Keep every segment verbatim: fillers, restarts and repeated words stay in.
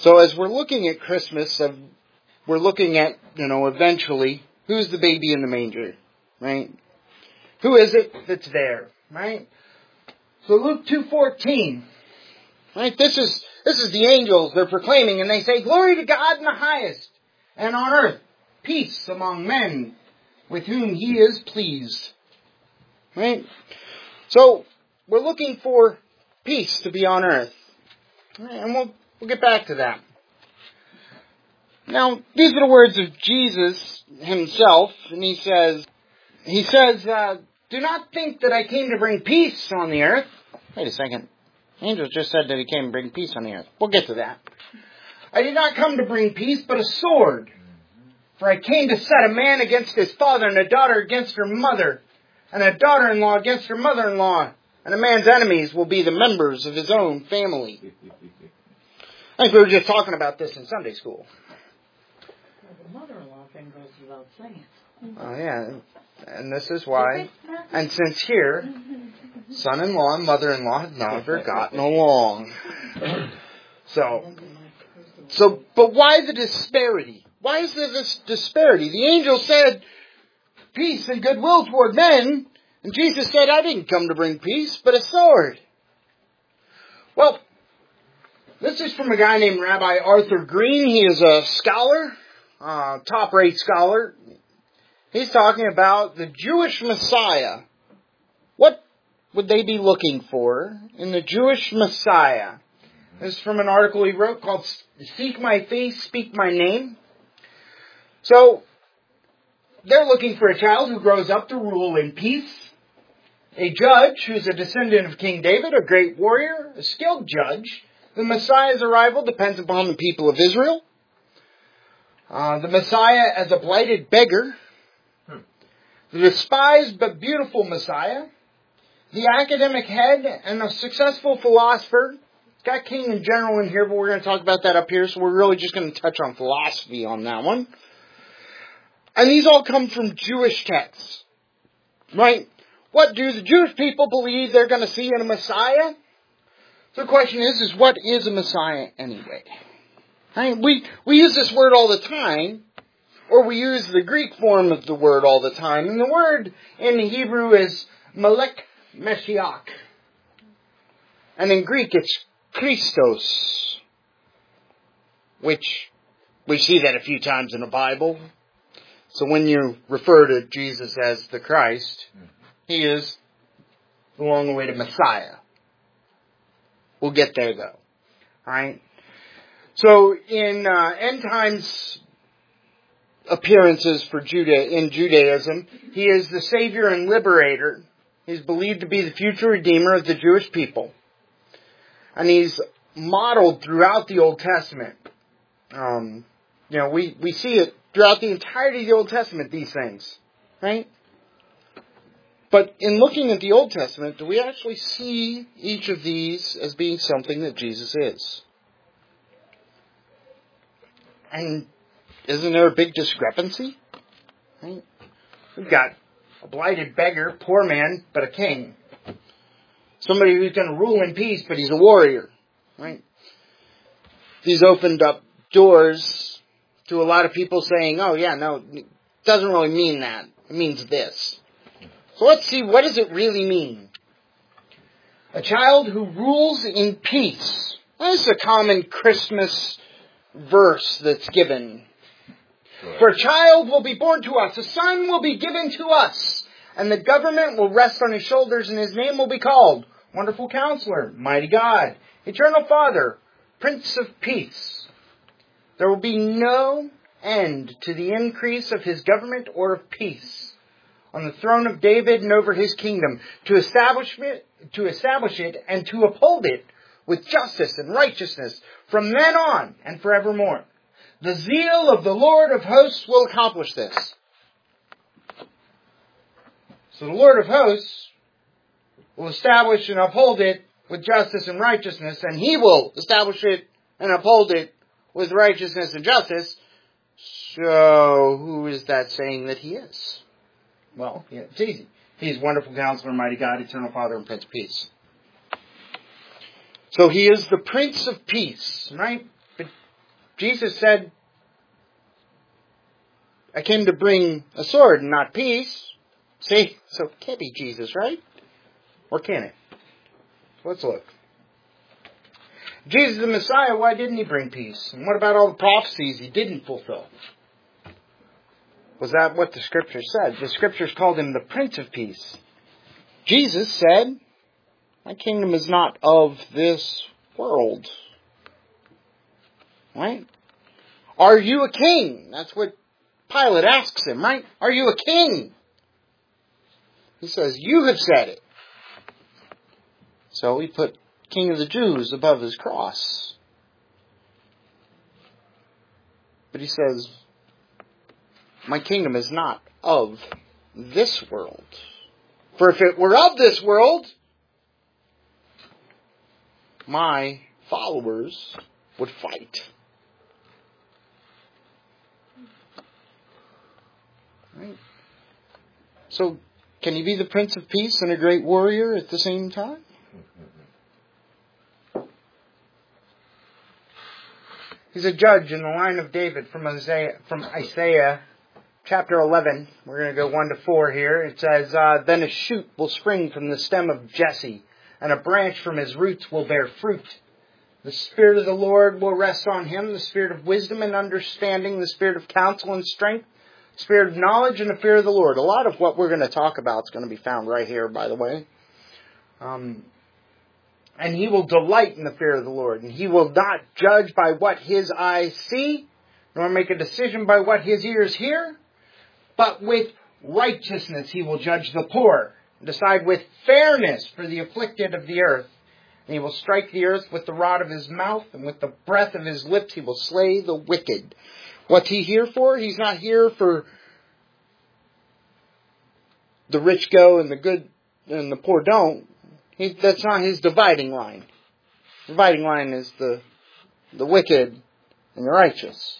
So as we're looking at Christmas, uh, we're looking at, you know, eventually, who's the baby in the manger, right? Who is it that's there, right? So Luke two fourteen, right? This is this is the angels they're proclaiming, and they say, "Glory to God in the highest, and on earth peace among men with whom He is pleased." Right? So we're looking for peace to be on earth, and we'll we'll get back to that. Now, these are the words of Jesus Himself, and He says, He says. Uh, Do not think that I came to bring peace on the earth. Wait a second. Angel just said that He came to bring peace on the earth. We'll get to that. I did not come to bring peace, but a sword. For I came to set a man against his father, and a daughter against her mother, and a daughter-in-law against her mother-in-law. And a man's enemies will be the members of his own family. I think we were just talking about this in Sunday school. Well, the mother-in-law thing goes without saying. Oh, yeah. And this is why. And since here, son-in-law and mother-in-law have never gotten along. So, so, but why the disparity? Why is there this disparity? The angel said, peace and goodwill toward men. And Jesus said, I didn't come to bring peace, but a sword. Well, this is from a guy named Rabbi Arthur Green. He is a scholar, uh, top-rate scholar. He's talking about the Jewish Messiah. What would they be looking for in the Jewish Messiah? This is from an article he wrote called Seek My Face, Speak My Name. So, they're looking for a child who grows up to rule in peace, a judge who's a descendant of King David, a great warrior, a skilled judge. The Messiah's arrival depends upon the people of Israel. Uh, the Messiah as a blighted beggar. The despised but beautiful Messiah, the academic head and a successful philosopher. Got king and general in here, but we're going to talk about that up here, so we're really just going to touch on philosophy on that one. And these all come from Jewish texts, right? What do the Jewish people believe they're going to see in a Messiah? So the question is, is what is a Messiah anyway? Right? We, we use this word all the time. Or we use the Greek form of the word all the time. And the word in Hebrew is Melech Meshiach. And in Greek it's Christos. Which we see that a few times in the Bible. So when you refer to Jesus as the Christ, He is along the way to Messiah. We'll get there though. Alright? So in uh, end times appearances for Judah in Judaism, He is the Savior and Liberator. He's believed to be the future Redeemer of the Jewish people. And He's modeled throughout the Old Testament. Um, you know, we, we see it throughout the entirety of the Old Testament, these things. Right? But in looking at the Old Testament, do we actually see each of these as being something that Jesus is? And isn't there a big discrepancy? Right? We've got a blighted beggar, poor man, but a king. Somebody who's going to rule in peace, but he's a warrior. Right? These opened up doors to a lot of people saying, oh yeah, no, it doesn't really mean that. It means this. So let's see, what does it really mean? A child who rules in peace. This is a common Christmas verse that's given. For a child will be born to us, a son will be given to us, and the government will rest on His shoulders, and His name will be called Wonderful Counselor, Mighty God, Eternal Father, Prince of Peace. There will be no end to the increase of His government or of peace on the throne of David and over His kingdom, to establish it, to establish it and to uphold it with justice and righteousness from then on and forevermore. The zeal of the Lord of hosts will accomplish this. So the Lord of hosts will establish and uphold it with justice and righteousness, and He will establish it and uphold it with righteousness and justice. So who is that saying that He is? Well, yeah, it's easy. He's Wonderful Counselor, Mighty God, Eternal Father, and Prince of Peace. So He is the Prince of Peace, right? But Jesus said, I came to bring a sword and not peace. See, so it can't be Jesus, right? Or can it? Let's look. Jesus the Messiah, why didn't he bring peace? And what about all the prophecies he didn't fulfill? Was that what the Scriptures said? The Scriptures called him the Prince of Peace. Jesus said, my kingdom is not of this world. Right? Are you a king? That's what Pilate asks him, right? Are you a king? He says, you have said it. So he put King of the Jews above his cross. But he says, my kingdom is not of this world. For if it were of this world, my followers would fight. Right? So, can you be the Prince of Peace and a great warrior at the same time? He's a judge in the line of David from Isaiah, from Isaiah chapter eleven. We're going to go one to four here. It says, uh, then a shoot will spring from the stem of Jesse, and a branch from his roots will bear fruit. The Spirit of the Lord will rest on him, the Spirit of wisdom and understanding, the Spirit of counsel and strength, Spirit of knowledge and the fear of the Lord. A lot of what we're going to talk about is going to be found right here, by the way. Um, and he will delight in the fear of the Lord. And he will not judge by what his eyes see, nor make a decision by what his ears hear. But with righteousness he will judge the poor, and decide with fairness for the afflicted of the earth. And he will strike the earth with the rod of his mouth, and with the breath of his lips he will slay the wicked. What's he here for? He's not here for the rich go and the good and the poor don't. He, that's not his dividing line. The dividing line is the the wicked and the righteous.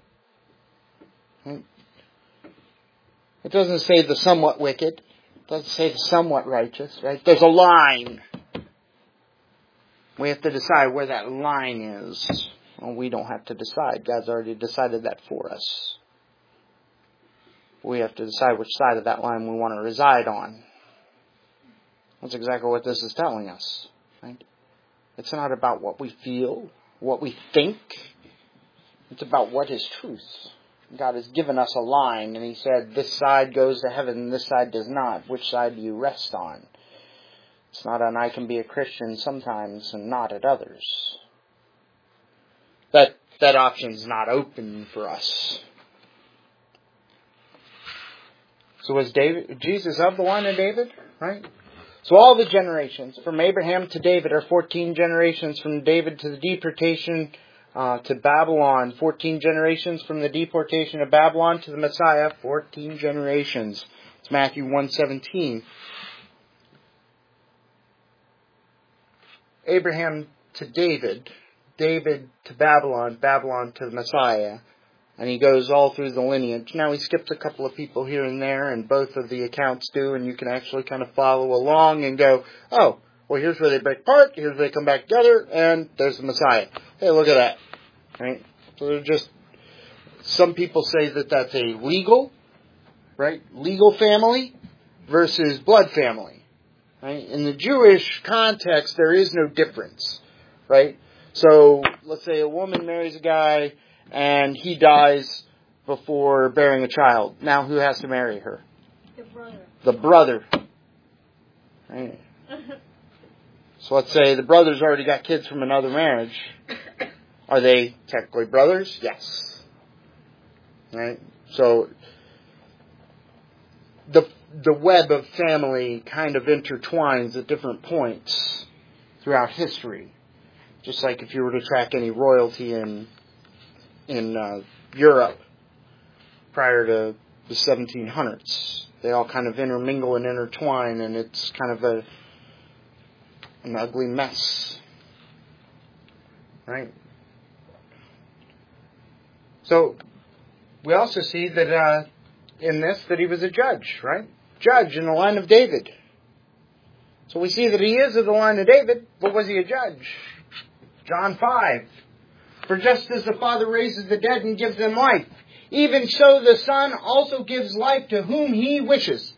It doesn't say the somewhat wicked. It doesn't say the somewhat righteous, right? There's a line. We have to decide where that line is. Well, we don't have to decide. God's already decided that for us. We have to decide which side of that line we want to reside on. That's exactly what this is telling us. Right? It's not about what we feel, what we think. It's about what is truth. God has given us a line, and He said, this side goes to heaven, and this side does not. Which side do you rest on? It's not an I can be a Christian sometimes and not at others. That that option's not open for us. So was David, Jesus of the line of David? Right? So all the generations, from Abraham to David, are fourteen generations. From David to the deportation uh, to Babylon, fourteen generations. From the deportation of Babylon to the Messiah, fourteen generations. It's Matthew one seventeen. Abraham to David, David to Babylon, Babylon to the Messiah. And he goes all through the lineage. Now he skips a couple of people here and there, and both of the accounts do, and you can actually kind of follow along and go, oh, well, here's where they break apart, here's where they come back together, and there's the Messiah. Hey, look at that. Right? So they're just, some people say that that's a legal, right, legal family versus blood family. Right? In the Jewish context, there is no difference, right? So, let's say a woman marries a guy, and he dies before bearing a child. Now, who has to marry her? The brother. The brother. Right? So, let's say the brother's already got kids from another marriage. Are they technically brothers? Yes. Right? So, the the web of family kind of intertwines at different points throughout history. Just like if you were to track any royalty in in uh, Europe prior to the seventeen hundreds. They all kind of intermingle and intertwine, and it's kind of a an ugly mess. Right? So, we also see that uh, in this that he was a judge, right? Judge in the line of David. So we see that he is of the line of David, but was he a judge? John five. For just as the Father raises the dead and gives them life, even so the Son also gives life to whom He wishes.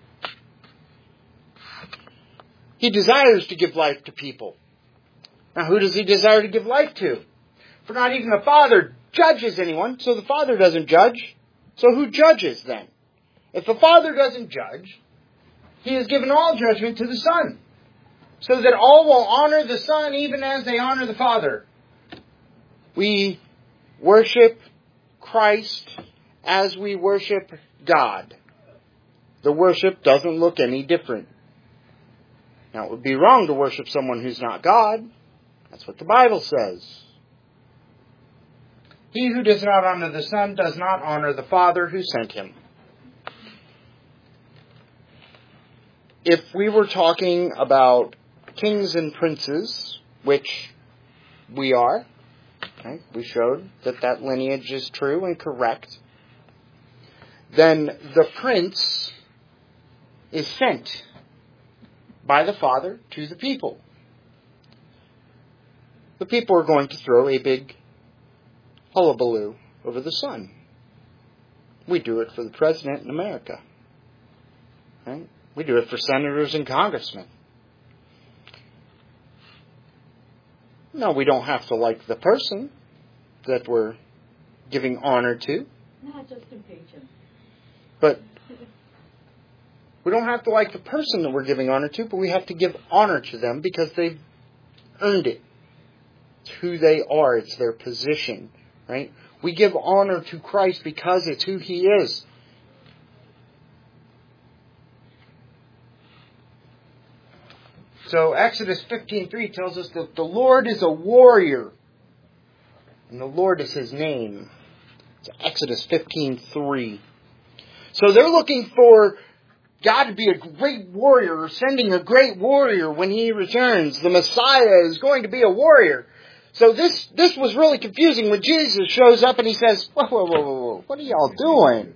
He desires to give life to people. Now, who does He desire to give life to? For not even the Father judges anyone, so the Father doesn't judge. So who judges then? If the Father doesn't judge, He has given all judgment to the Son, so that all will honor the Son even as they honor the Father. We worship Christ as we worship God. The worship doesn't look any different. Now, it would be wrong to worship someone who's not God. That's what the Bible says. He who does not honor the Son does not honor the Father who sent Him. If we were talking about kings and princes, which we are, right? We showed that that lineage is true and correct, then the prince is sent by the Father to the people. The people are going to throw a big hullabaloo over the Son. We do it for the President in America. Right? We do it for senators and congressmen. No, we don't have to like the person that we're giving honor to. Not just impeach him. But we don't have to like the person that we're giving honor to, but we have to give honor to them because they've earned it. It's who they are. It's their position. Right? We give honor to Christ because it's who He is. So Exodus fifteen three tells us that the Lord is a warrior. And the Lord is His name. It's Exodus fifteen three. So they're looking for God to be a great warrior, or sending a great warrior when He returns. The Messiah is going to be a warrior. So this, this was really confusing when Jesus shows up and He says, whoa, whoa, whoa, whoa, whoa, what are y'all doing?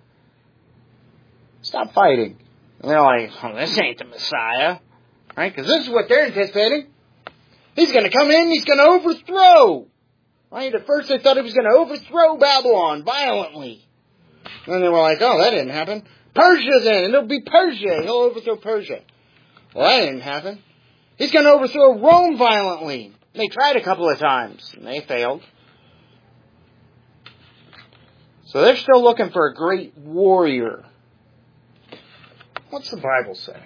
Stop fighting. And they're like, oh, this ain't the Messiah. Right? Because this is what they're anticipating. He's going to come in and He's going to overthrow. Right? At first they thought He was going to overthrow Babylon violently. And they were like, oh, that didn't happen. Persia's in, and it'll be Persia. He'll overthrow Persia. Well, that didn't happen. He's going to overthrow Rome violently. They tried a couple of times, and they failed. So they're still looking for a great warrior. What's the Bible say?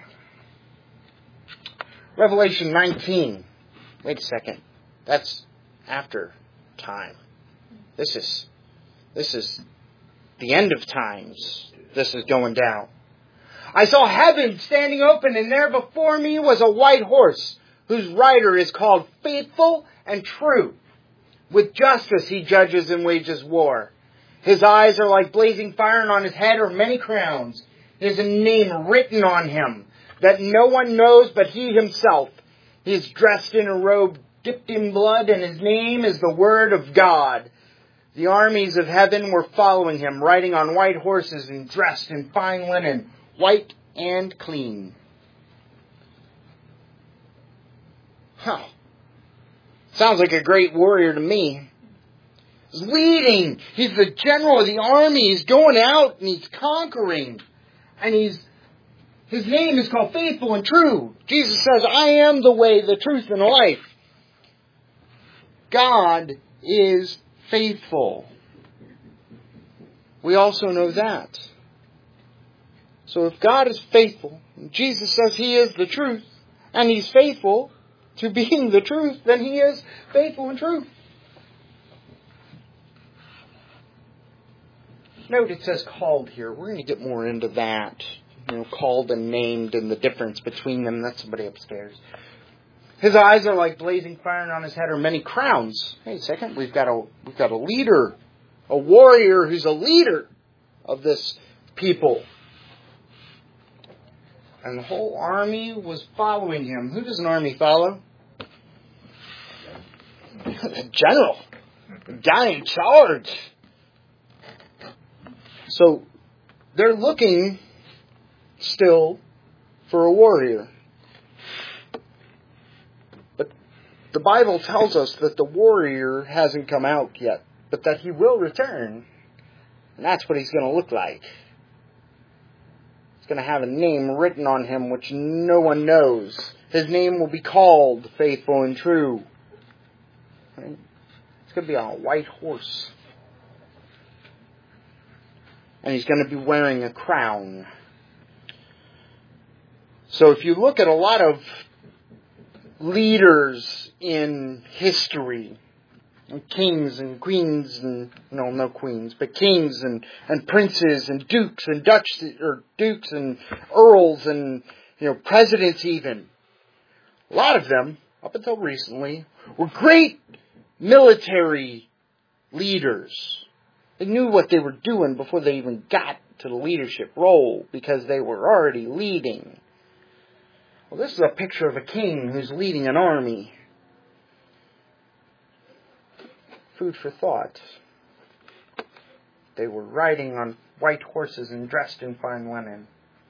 Revelation nineteen. Wait a second. That's after time. This is, this is the end of times. This is going down. I saw heaven standing open, and there before me was a white horse, whose rider is called Faithful and True. With justice He judges and wages war. His eyes are like blazing fire, and on His head are many crowns. There is a name written on Him that no one knows but He Himself. He is dressed in a robe dipped in blood, and His name is the Word of God. The armies of heaven were following Him, riding on white horses and dressed in fine linen, white and clean. Huh. Sounds like a great warrior to me. He's leading. He's the general of the army. He's going out and He's conquering. And he's His name is called Faithful and True. Jesus says, I am the way, the truth, and the life. God is faithful. We also know that. So if God is faithful, and Jesus says He is the truth, and He's faithful to being the truth, then He is faithful and true. Note it says called here. We're going to get more into that. You know, called and named and the difference between them. That's somebody upstairs. His eyes are like blazing fire, and on His head are many crowns. Hey, a second. We've got a we've got a leader, a warrior who's a leader of this people. And the whole army was following Him. Who does an army follow? The general. The guy in charge. So they're looking still for a warrior. But the Bible tells us that the warrior hasn't come out yet, but that he will return. And that's what he's going to look like. He's going to have a name written on him which no one knows. His name will be called Faithful and True. Right? It's going to be on a white horse. And he's going to be wearing a crown. So if you look at a lot of leaders in history, and kings and queens and, no, no queens, but kings and, and princes and dukes and Dutch, or dukes and earls and, you know, presidents even. A lot of them, up until recently, were great military leaders. They knew what they were doing before they even got to the leadership role because they were already leading. Well, this is a picture of a king who's leading an army. Food for thought. They were riding on white horses and dressed in fine linen.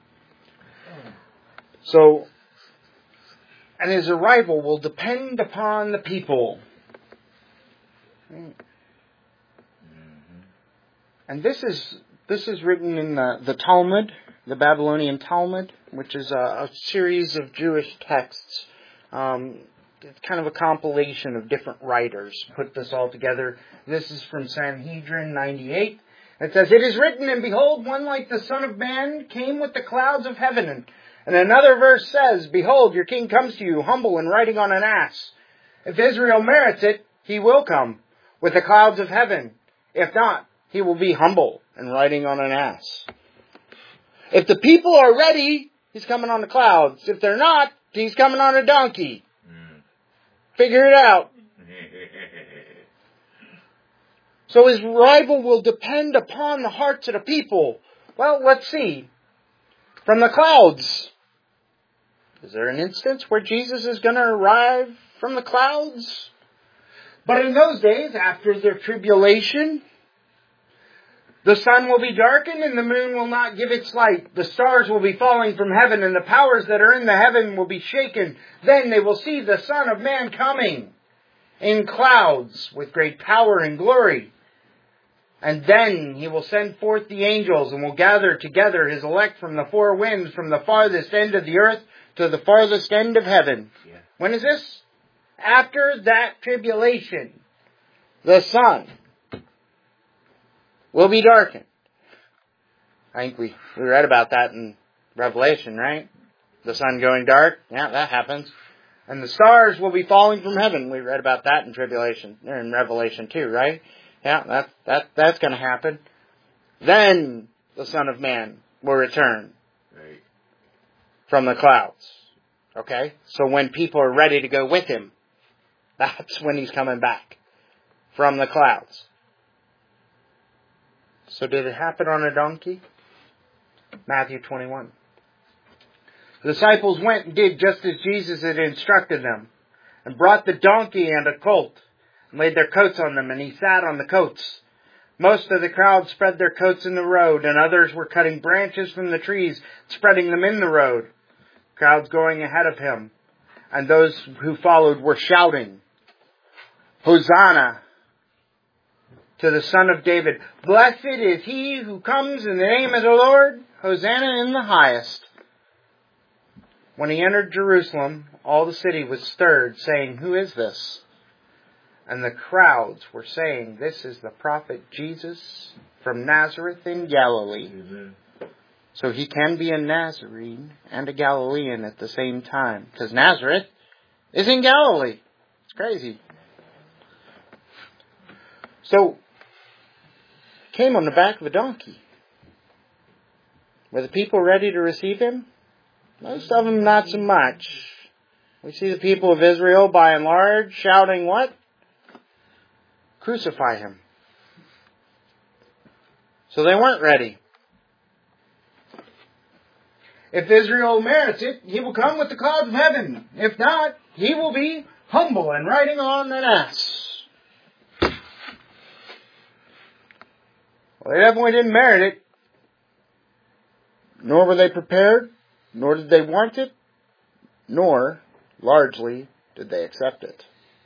So, and his arrival will depend upon the people. And this is this is written in the, the Talmud, the Babylonian Talmud, which is a, a series of Jewish texts. Um, it's kind of a compilation of different writers put this all together. This is from Sanhedrin ninety-eight. It says, "It is written, and behold, one like the Son of Man came with the clouds of heaven." And, and another verse says, "Behold, your king comes to you, humble and riding on an ass. If Israel merits it, he will come with the clouds of heaven. If not, he will be humble and riding on an ass." If the people are ready, he's coming on the clouds. If they're not, he's coming on a donkey. Mm. Figure it out. So his arrival will depend upon the hearts of the people. Well, let's see. From the clouds. Is there an instance where Jesus is going to arrive from the clouds? But in those days, after their tribulation, the sun will be darkened and the moon will not give its light. The stars will be falling from heaven and the powers that are in the heaven will be shaken. Then they will see the Son of Man coming in clouds with great power and glory. And then he will send forth the angels and will gather together his elect from the four winds, from the farthest end of the earth to the farthest end of heaven. Yeah. When is this? After that tribulation, the sun will be darkened. I think we, we read about that in Revelation, right? The sun going dark. Yeah, that happens. And the stars will be falling from heaven. We read about that in Tribulation, or in Revelation too, right? Yeah, that, that, that's going to happen. Then the Son of Man will return right. from the clouds. Okay? So when people are ready to go with him, that's when he's coming back from the clouds. So did it happen on a donkey? Matthew twenty-one. The disciples went and did just as Jesus had instructed them, and brought the donkey and a colt, and laid their coats on them, and he sat on the coats. Most of the crowd spread their coats in the road, and others were cutting branches from the trees, spreading them in the road. Crowds going ahead of him, and those who followed were shouting, "Hosanna to the Son of David. Blessed is he who comes in the name of the Lord. Hosanna in the highest." When he entered Jerusalem, all the city was stirred, saying, "Who is this?" And the crowds were saying, "This is the prophet Jesus from Nazareth in Galilee." Amen. So he can be a Nazarene and a Galilean at the same time, because Nazareth is in Galilee. It's crazy. So, came on the back of a donkey. Were the people ready to receive him? Most of them not so much. We see the people of Israel, by and large, shouting what? Crucify him. So they weren't ready. If Israel merits it, he will come with the clouds of heaven. If not, he will be humble and riding on an ass. Well, they definitely didn't merit it. Nor were they prepared, nor did they want it, nor, largely, did they accept it.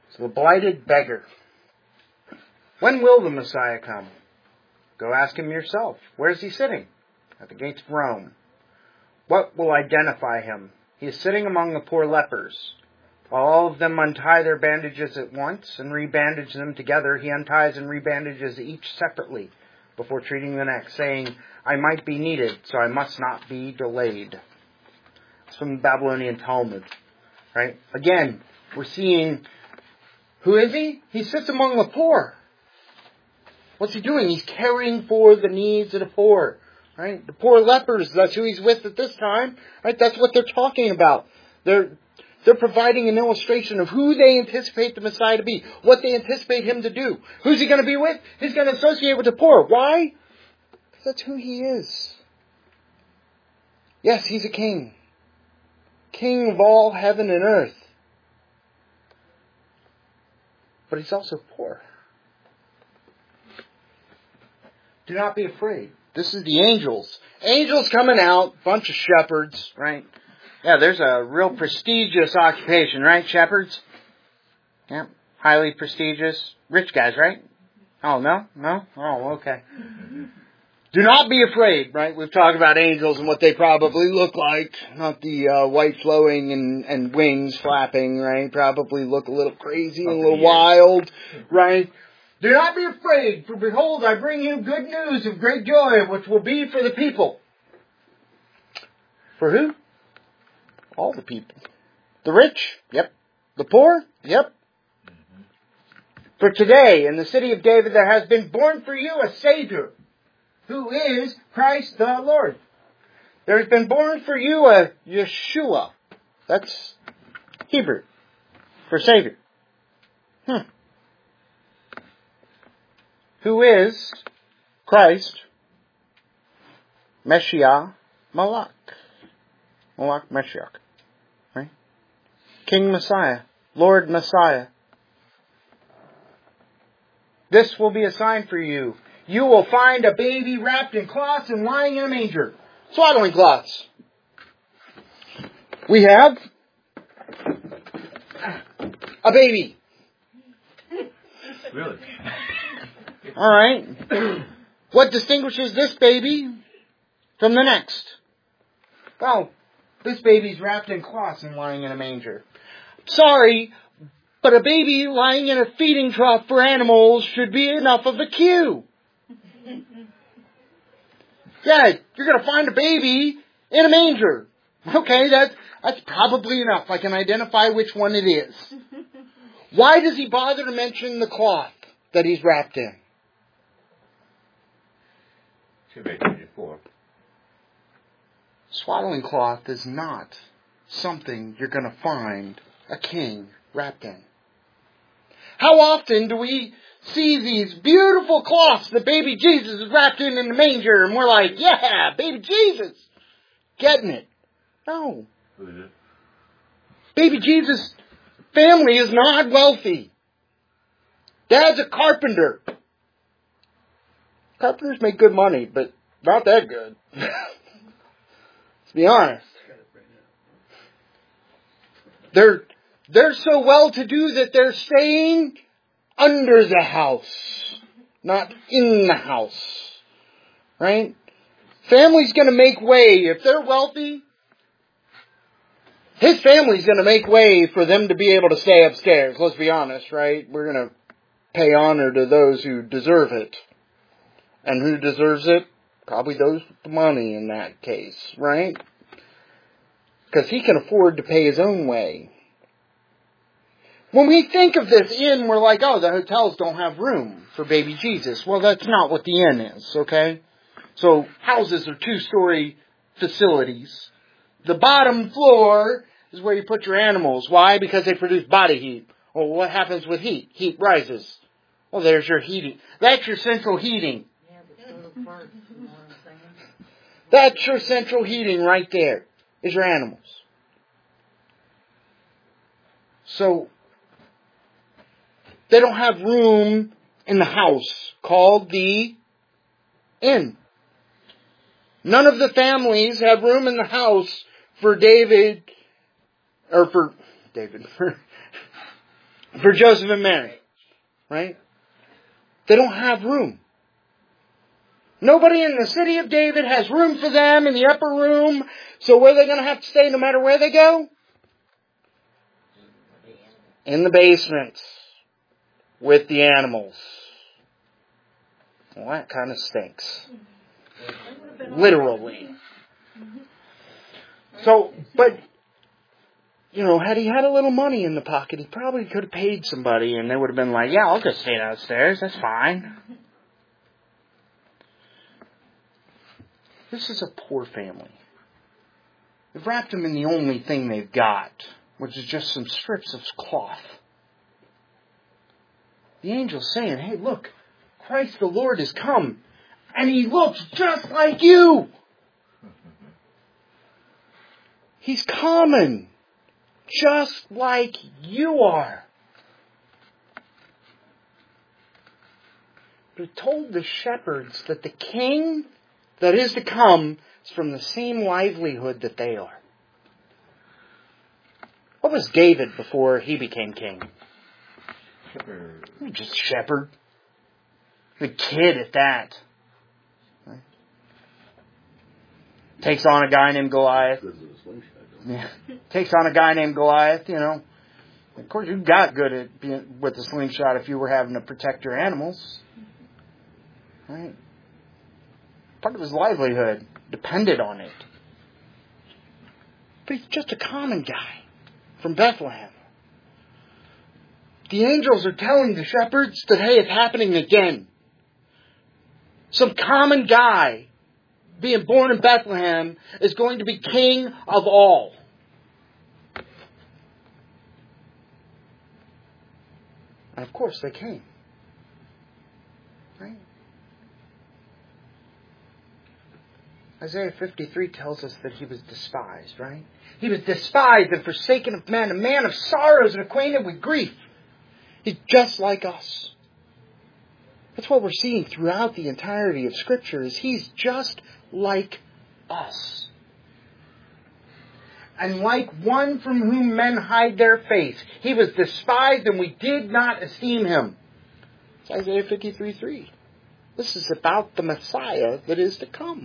So the blighted beggar. When will the Messiah come? Go ask him yourself. Where is he sitting? At the gates of Rome. What will identify him? He is sitting among the poor lepers. While all of them untie their bandages at once and rebandage them together, he unties and rebandages each separately before treating the next, saying, I might be needed, so I must not be delayed. It's from the Babylonian Talmud. Right? Again, we're seeing, who is he? He sits among the poor. What's he doing? He's caring for the needs of the poor. Right? The poor lepers, that's who he's with at this time. Right? That's what they're talking about. They're They're providing an illustration of who they anticipate the Messiah to be, what they anticipate him to do. Who's he going to be with? He's going to associate with the poor. Why? Because that's who he is. Yes, he's a king. King of all heaven and earth. But he's also poor. Do not be afraid. This is the angels. Angels coming out, bunch of shepherds, right? Yeah, there's a real prestigious occupation, right? Shepherds? Yeah, highly prestigious. Rich guys, right? Oh, no? No? Oh, okay. Do not be afraid, right? We've talked about angels and what they probably look like. Not the uh, white flowing and, and wings flapping, right? Probably look a little crazy, a little wild, right? Do not be afraid, for behold, I bring you good news of great joy, which will be for the people. For who? All the people. The rich? Yep. The poor? Yep. Mm-hmm. For today, in the city of David, there has been born for you a Savior, who is Christ the Lord. There has been born for you a Yeshua. That's Hebrew for Savior. Hmm. Who is Christ, Messiah, Malak. Malak, Meshiach. Right? King Messiah. Lord Messiah. This will be a sign for you. You will find a baby wrapped in cloths and lying in a manger. Swaddling cloths. We have a baby. Really? All right. What distinguishes this baby from the next? Well, this baby's wrapped in cloths and lying in a manger. Sorry, but a baby lying in a feeding trough for animals should be enough of a cue. Yeah, you're going to find a baby in a manger. Okay, that's, that's probably enough. I can identify which one it is. Why does he bother to mention the cloth that he's wrapped in? Swaddling cloth is not something you're going to find a king wrapped in. How often do we see these beautiful cloths that baby Jesus is wrapped in in the manger and we're like, yeah, baby Jesus, getting it. No. Baby Jesus' family is not wealthy. Dad's a carpenter. Carpenters make good money, but not that good. Let's be honest. They're, they're so well-to-do that they're staying under the house, not in the house. Right? Family's going to make way. If they're wealthy, his family's going to make way for them to be able to stay upstairs. Let's be honest, right? We're going to pay honor to those who deserve it. And who deserves it? Probably those with the money in that case, right? Because he can afford to pay his own way. When we think of this inn, we're like, oh, the hotels don't have room for baby Jesus. Well, that's not what the inn is, okay? So houses are two-story facilities. The bottom floor is where you put your animals. Why? Because they produce body heat. Well, what happens with heat? Heat rises. Well, there's your heating. That's your central heating. Yeah, but so the parts, you know what I'm saying? That's your central heating right there, is your animals. So, they don't have room in the house called the inn. None of the families have room in the house for David, or for David, for, for Joseph and Mary. Right? They don't have room. Nobody in the city of David has room for them in the upper room. So where are they going to have to stay no matter where they go? In the basement. With the animals. Well, that kind of stinks. Literally. So, but, you know, had he had a little money in the pocket, he probably could have paid somebody and they would have been like, yeah, I'll just stay downstairs. That's fine. This is a poor family. They've wrapped him in the only thing they've got, which is just some strips of cloth. The angel's saying, hey, look, Christ the Lord has come, and he looks just like you. He's coming, just like you are. But he told the shepherds that the king that is to come is from the same livelihood that they are. What was David before he became king? Shepherd. Just a shepherd. A kid at that. Right? Takes on a guy named Goliath. Yeah. Takes on a guy named Goliath, you know. Of course, you got good at being with the slingshot if you were having to protect your animals. Right? Part of his livelihood depended on it. But he's just a common guy from Bethlehem. The angels are telling the shepherds that, hey, it's happening again. Some common guy being born in Bethlehem is going to be king of all. And of course they came. Right? Isaiah fifty-three tells us that he was despised, right? He was despised and forsaken of men, a man of sorrows and acquainted with grief. He's just like us. That's what we're seeing throughout the entirety of Scripture, is he's just like us. And like one from whom men hide their face, he was despised and we did not esteem him. It's Isaiah fifty-three three. This is about the Messiah that is to come.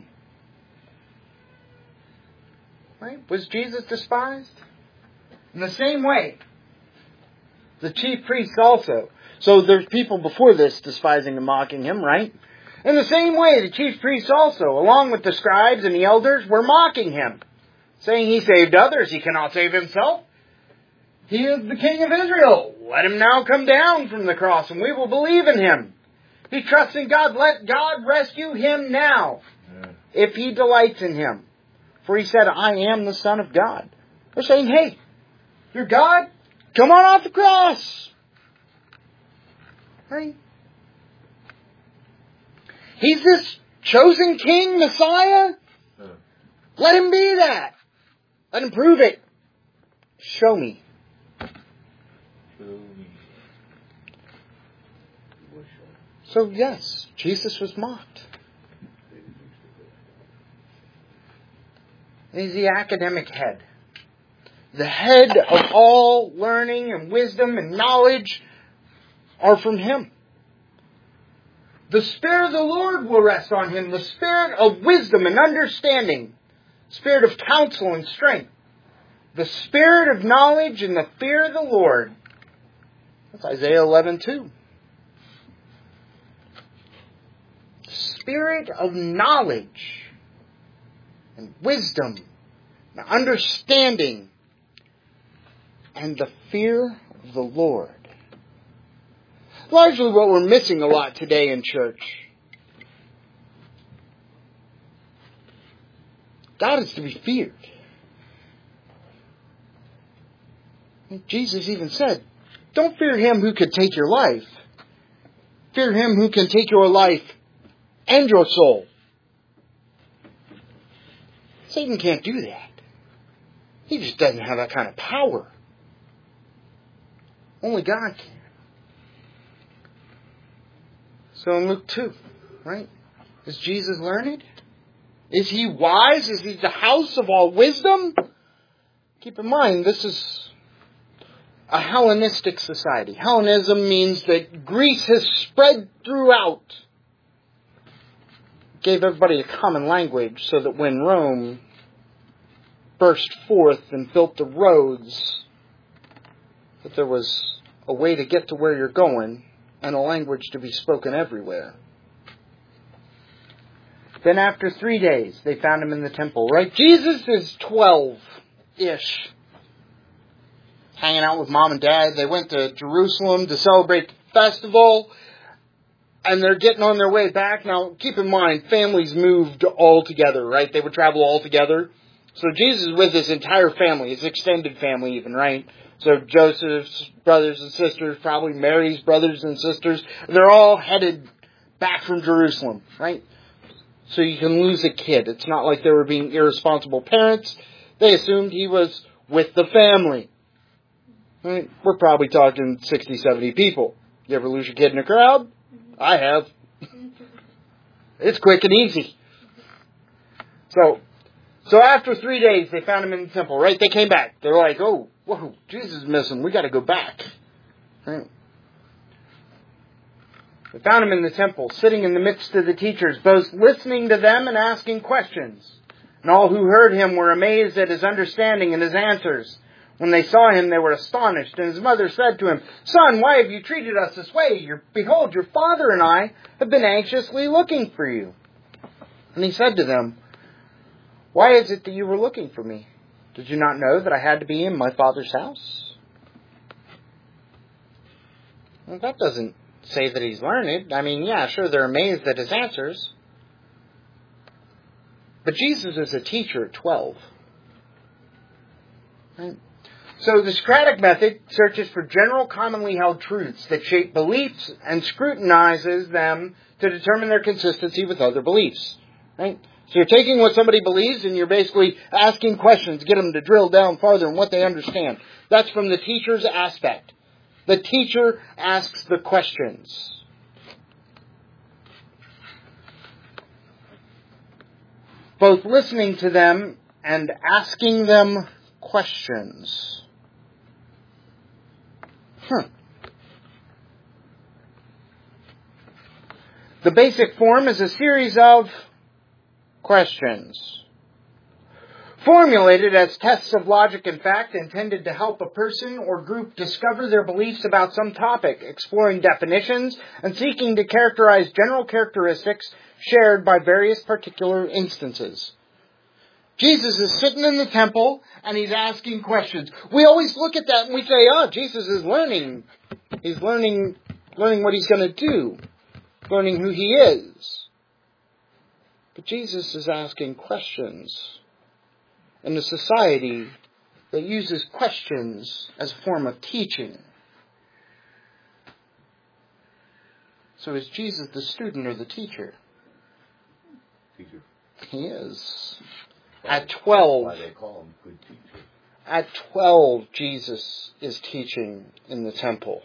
Right? Was Jesus despised? In the same way, the chief priests also. So there's people before this despising and mocking him, right? In the same way, the chief priests also, along with the scribes and the elders, were mocking him, saying he saved others, he cannot save himself. He is the King of Israel. Let him now come down from the cross and we will believe in him. He trusts in God. Let God rescue him now, yeah. If he delights in him. For he said, I am the Son of God. They're saying, hey, you're God? Come on off the cross. Right? He's this chosen king, Messiah. Uh. Let him be that. Let him prove it. Show me. Show me. So yes, Jesus was mocked. He's the academic head. The head of all learning and wisdom and knowledge are from him. The Spirit of the Lord will rest on him. The Spirit of wisdom and understanding. Spirit of counsel and strength. The Spirit of knowledge and the fear of the Lord. That's Isaiah eleven two. Spirit of knowledge and wisdom and understanding and the fear of the Lord. Largely what we're missing a lot today in church. God is to be feared. Jesus even said, don't fear him who could take your life. Fear him who can take your life and your soul. Satan can't do that. He just doesn't have that kind of power. Only God can. So in Luke two, right? Is Jesus learned? Is he wise? Is he the house of all wisdom? Keep in mind, this is a Hellenistic society. Hellenism means that Greece has spread throughout. Gave everybody a common language so that when Rome burst forth and built the roads, that there was a way to get to where you're going and a language to be spoken everywhere. Then after three days, they found him in the temple, right? Jesus is twelve-ish. Hanging out with mom and dad. They went to Jerusalem to celebrate the festival. And they're getting on their way back. Now, keep in mind, families moved all together, right? They would travel all together. So Jesus is with his entire family, his extended family even, right? So Joseph's brothers and sisters, probably Mary's brothers and sisters. They're all headed back from Jerusalem, right? So you can lose a kid. It's not like they were being irresponsible parents. They assumed he was with the family. Right? We're probably talking sixty, seventy people. You ever lose your kid in a crowd? I have. It's quick and easy. So, so after three days, they found him in the temple, right? They came back. They're like, oh, whoa, Jesus is missing. We got to go back. Right? They found him in the temple, sitting in the midst of the teachers, both listening to them and asking questions. And all who heard him were amazed at his understanding and his answers. When they saw him, they were astonished. And his mother said to him, Son, why have you treated us this way? Your, behold, your father and I have been anxiously looking for you. And he said to them, Why is it that you were looking for me? Did you not know that I had to be in my father's house? Well, that doesn't say that he's learned. I mean, yeah, sure, they're amazed at his answers. But Jesus is a teacher at twelve. Right? So the Socratic method searches for general commonly held truths that shape beliefs and scrutinizes them to determine their consistency with other beliefs. Right? So you're taking what somebody believes and you're basically asking questions, get them to drill down farther in what they understand. That's from the teacher's aspect. The teacher asks the questions. Both listening to them and asking them questions. Hmm. The basic form is a series of questions, formulated as tests of logic and fact intended to help a person or group discover their beliefs about some topic, exploring definitions and seeking to characterize general characteristics shared by various particular instances. Jesus is sitting in the temple and he's asking questions. We always look at that and we say, oh, Jesus is learning. He's learning, learning what he's going to do, learning who he is. But Jesus is asking questions in a society that uses questions as a form of teaching. So is Jesus the student or the teacher? Teacher. He is. At twelve. Why they call him good teacher. At twelve, Jesus is teaching in the temple.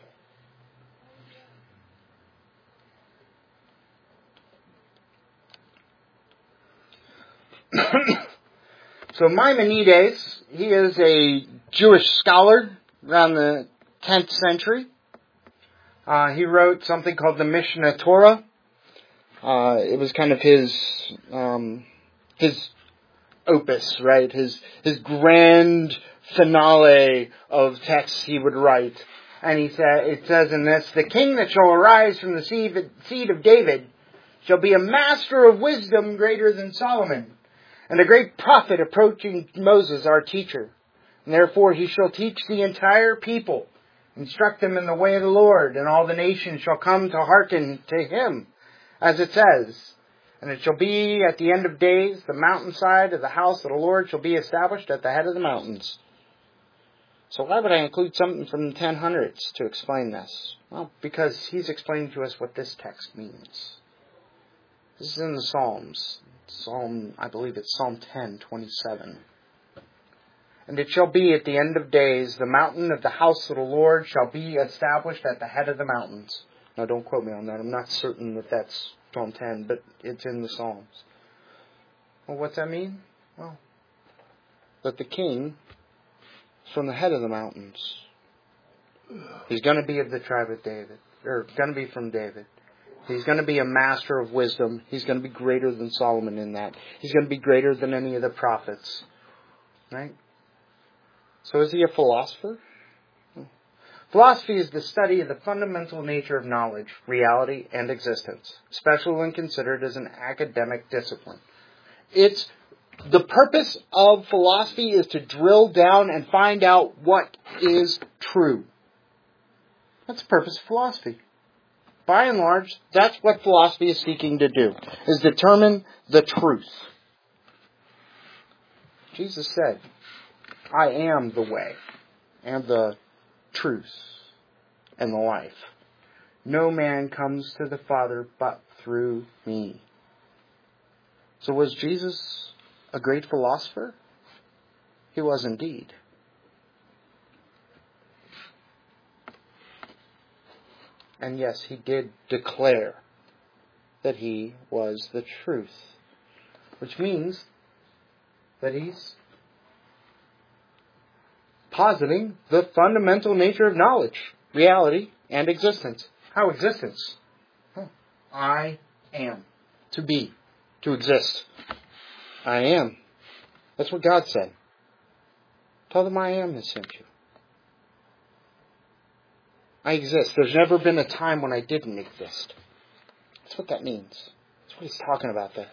So Maimonides, he is a Jewish scholar around the tenth century. Uh, he wrote something called the Mishneh Torah. Uh, it was kind of his um, his opus, right? His his grand finale of texts he would write. And he said, it says in this, the king that shall arise from the seed, seed of David shall be a master of wisdom greater than Solomon, and a great prophet approaching Moses, our teacher. And therefore he shall teach the entire people, instruct them in the way of the Lord, and all the nations shall come to hearken to him, as it says. And it shall be at the end of days, the mountainside of the house of the Lord shall be established at the head of the mountains. So why would I include something from the ten hundreds to explain this? Well, because he's explaining to us what this text means. This is in the Psalms. Psalm, I believe it's Psalm ten, twenty-seven. And it shall be at the end of days, the mountain of the house of the Lord shall be established at the head of the mountains. Now don't quote me on that. I'm not certain that that's Psalm ten, but it's in the Psalms. Well, what's that mean? Well, that the king is from the head of the mountains. He's going to be of the tribe of David, or going to be from David. He's going to be a master of wisdom. He's going to be greater than Solomon in that. He's going to be greater than any of the prophets. Right? So is he a philosopher? Philosophy is the study of the fundamental nature of knowledge, reality, and existence, especially when considered as an academic discipline. It's the purpose of philosophy is to drill down and find out what is true. That's the purpose of philosophy. By and large, that's what philosophy is seeking to do, is determine the truth. Jesus said, I am the way and the truth and the life. No man comes to the Father but through me. So was Jesus a great philosopher? He was indeed. And yes, he did declare that he was the truth. Which means that he's positing the fundamental nature of knowledge, reality, and existence. How existence? Huh. I am. To be. To exist. I am. That's what God said. Tell them I am has sent you. I exist. There's never been a time when I didn't exist. That's what that means. That's what he's talking about there.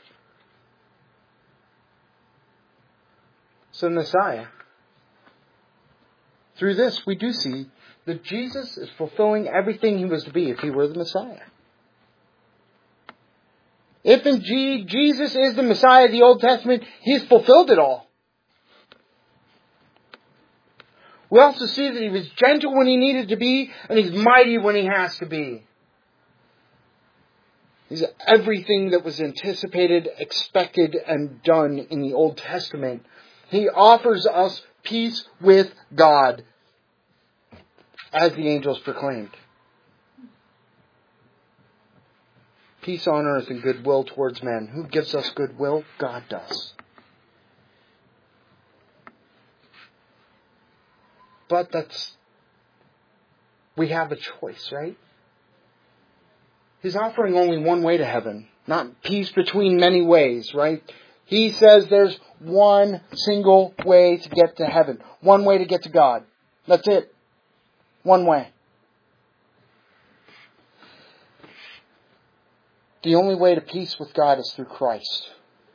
So Messiah, through this we do see that Jesus is fulfilling everything he was to be if he were the Messiah. If indeed Jesus is the Messiah of the Old Testament, he's fulfilled it all. We also see that he was gentle when he needed to be, and he's mighty when he has to be. He's everything that was anticipated, expected, and done in the Old Testament. He offers us peace with God, as the angels proclaimed. Peace on earth and goodwill towards men. Who gives us goodwill? God does. But that's, we have a choice, right? He's offering only one way to heaven, not peace between many ways, right? He says there's one single way to get to heaven, one way to get to God. That's it. One way. The only way to peace with God is through Christ.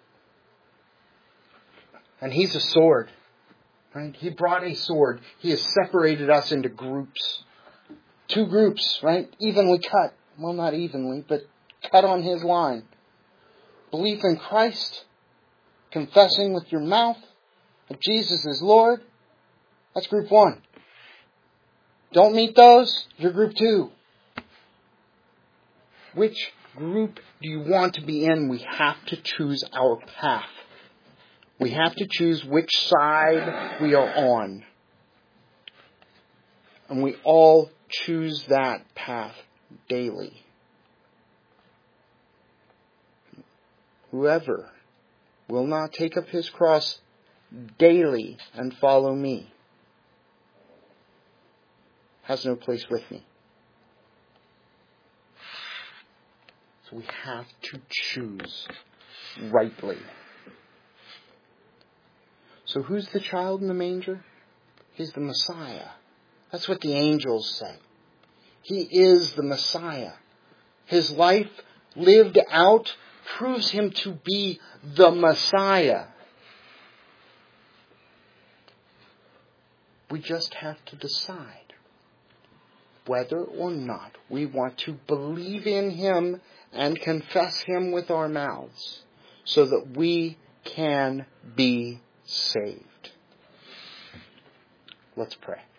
And he's a sword. Right? He brought a sword. He has separated us into groups. Two groups, right? Evenly cut. Well, not evenly, but cut on his line. Belief in Christ. Confessing with your mouth that Jesus is Lord. That's group one. Don't meet those. You're group two. Which group do you want to be in? We have to choose our path. We have to choose which side we are on. And we all choose that path daily. Whoever will not take up his cross daily and follow me has no place with me. So we have to choose rightly. So who's the child in the manger? He's the Messiah. That's what the angels say. He is the Messiah. His life lived out proves him to be the Messiah. We just have to decide whether or not we want to believe in him and confess him with our mouths so that we can be saved. Let's pray.